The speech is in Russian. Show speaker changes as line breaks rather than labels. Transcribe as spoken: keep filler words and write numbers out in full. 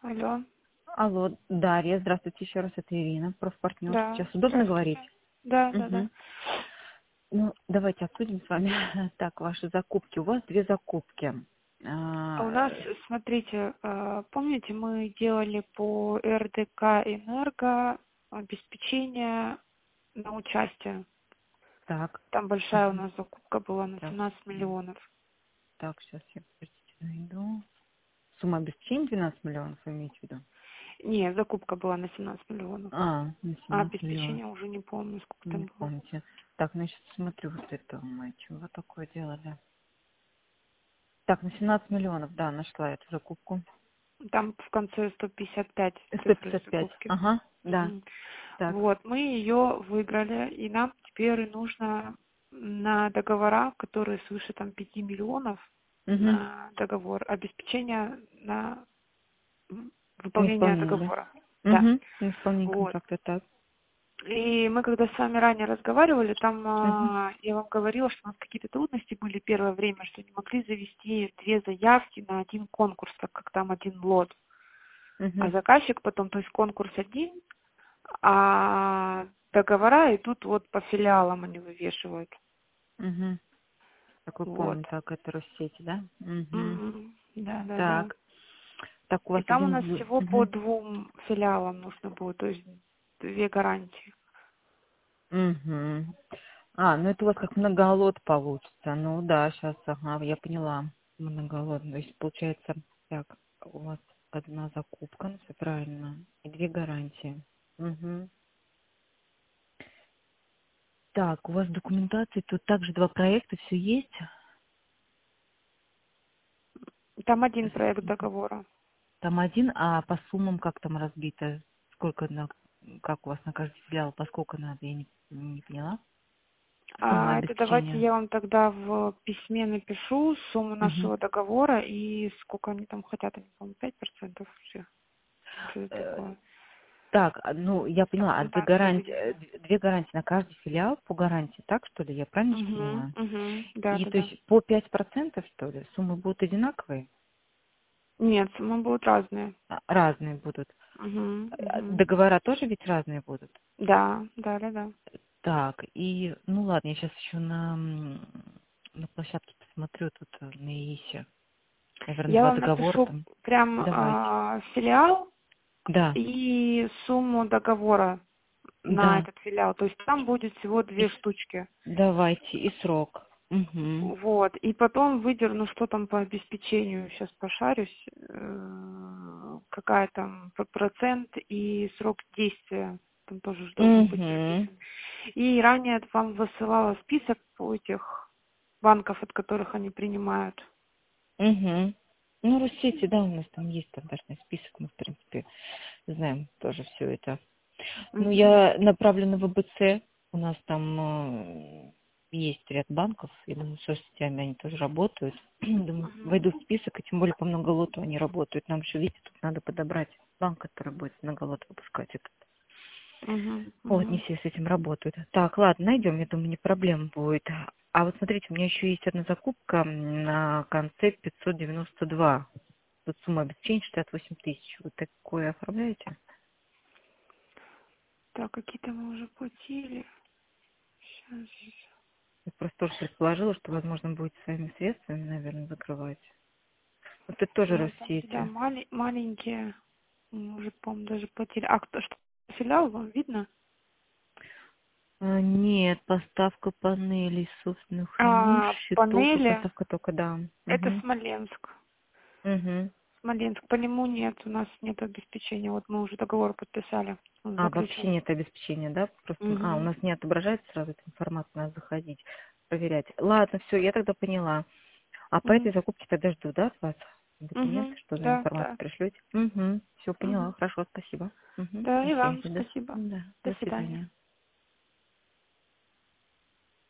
Алло.
Алло, Дарья, здравствуйте еще раз, это Ирина, профпартнер.
Да,
Сейчас удобно говорить?
здравствуйте. Да, да, да.
Угу. Ну, давайте обсудим с вами. Так, ваши закупки. У вас две закупки.
А у
А,
нас, смотрите, э, помните, мы делали по эр дэ ка Энерго обеспечение на участие.
так,
Там большая у
угу.
нас закупка была на
Так,
семнадцать миллионов.
так, сейчас я, подождите, найду. Сумма обеспечения двенадцать миллионов, вы имеете в виду?
Не, закупка была на семнадцать миллионов.
А, на
А
семнадцать миллионов,
обеспечение уже не помню, сколько
не
там было.
помните. Так, значит, смотрю вот это, мы чего такое делали. Так, на семнадцать миллионов, да, нашла эту закупку.
Там в конце сто пятьдесят пять
сто
цифры
пятьдесят пять,
закупки.
ага, да,
Мгм.
так.
Вот, мы ее выиграли, и нам теперь нужно на договора, которые свыше там пяти миллионов,
Угу.
на договор обеспечения на м,
На
выполнение
исполнение,
договора.
да?
Да.
Угу. На исполнение
Вот.
контракта, так.
И мы когда с вами ранее разговаривали, там
Угу.
а, я вам говорила, что у нас какие-то трудности были первое время, что не могли завести две заявки на один конкурс, так как там один лот. А
Угу.
заказчик потом, то есть конкурс один, а договора идут вот по филиалам они вывешивают.
Угу. Так вы
Вот.
помните, так, это Россети, да? Угу.
Мгм. Да, да, да.
Так. Так, у
И
вас
там у
один...
нас всего по
Угу.
двум филиалам нужно будет, то есть две гарантии.
Угу. А, ну это у вас как многолот получится. Ну да, сейчас, ага, я поняла. Многолот. То есть получается, так, у вас одна закупка, ну все правильно, и две гарантии. Угу. Так, у вас документация, тут также два проекта, все есть?
Там один проект договора.
Там один, а по суммам как там разбито? Сколько на, как у вас на каждый филиал, по сколько надо, я не, не поняла. Сумма
А это давайте
обеспечения.
я вам тогда в письме напишу сумму
Мгм.
нашего договора и сколько они там хотят, они, по-моему, пять процентов все. Что-то
Э,
такое.
Так, а, ну, я
Там
поняла, а две
сумма
гарантии, э,
проведения.
д- две гарантии на каждый филиал по гарантии, так что ли? Я правильно же
Угу,
поняла?
угу, да,
И
да,
то
да.
есть по пять процентов, что ли, суммы будут одинаковые?
Нет, суммы будут разные.
А, разные будут.
Угу,
А
угу.
договора тоже ведь разные будут?
Да, да, да, да.
Так, и, ну ладно, я сейчас еще на, м, на площадке посмотрю тут э, на ИИСе. Наверное,
Я
два
вам
договора
напишу
там.
прям
Давайте.
а, филиал
Да,
и сумму договора на
да.
этот филиал. То есть там будет всего
И
две
с-
штучки.
давайте, и срок. Угу.
Вот. И потом выдерну, что там по обеспечению. Сейчас пошарюсь. э, Какая там п- процент и срок действия. Там тоже ж должен быть
Угу.
прописан. И ранее вам высылала список этих банков, от которых они принимают.
Угу. Ну, Россети, да, у нас там есть стандартный список, мы, в принципе, знаем тоже все это. Ну,
Мгм.
я направлю на вэ бэ цэ, у нас там э, есть ряд банков, я думаю, с соцсетями они тоже работают. Думаю,
Мгм.
войду в список, и тем более по многолоту они работают. Нам еще, видите, тут надо подобрать банк, который будет многолот выпускать этот.
Мгм.
Вот, не
Мгм.
все с этим работают. Так, ладно, найдем, я думаю, не проблема будет. А вот смотрите, у меня еще есть одна закупка на конце пятьсот девяносто два. Тут сумма обеспечения шестьдесят восемь тысяч. Вы такое оформляете?
Так, какие-то мы уже платили. Сейчас.
Я просто тоже предположила, что, возможно, будет своими средствами, наверное, закрывать. Вот это тоже
Ну, там всегда
Россети.
мали- маленькие. Мы уже, по-моему, даже платили. А кто что? Филиал вам видно?
А, нет, поставка панелей собственных ниш,
А,
счетов и
панели
поставка только, да.
это
Угу.
Смоленск.
Угу.
Смоленск. По нему нет, у нас нет обеспечения. Вот мы уже договор подписали. Он
А, вообще
заключен.
нет обеспечения, да? Просто, а, у
Угу.
нас не отображается сразу эта информация, надо заходить, проверять. Ладно, все, я тогда поняла. А по
Угу.
этой закупке тогда жду, да, от вас
Угу.
документы, что за
Да,
информацию
да.
пришлете? Угу. Все, поняла,
Угу.
хорошо, спасибо. Угу.
Да,
На
и вам
связи, до, с-
спасибо.
да,
До
до
свидания.
свидания.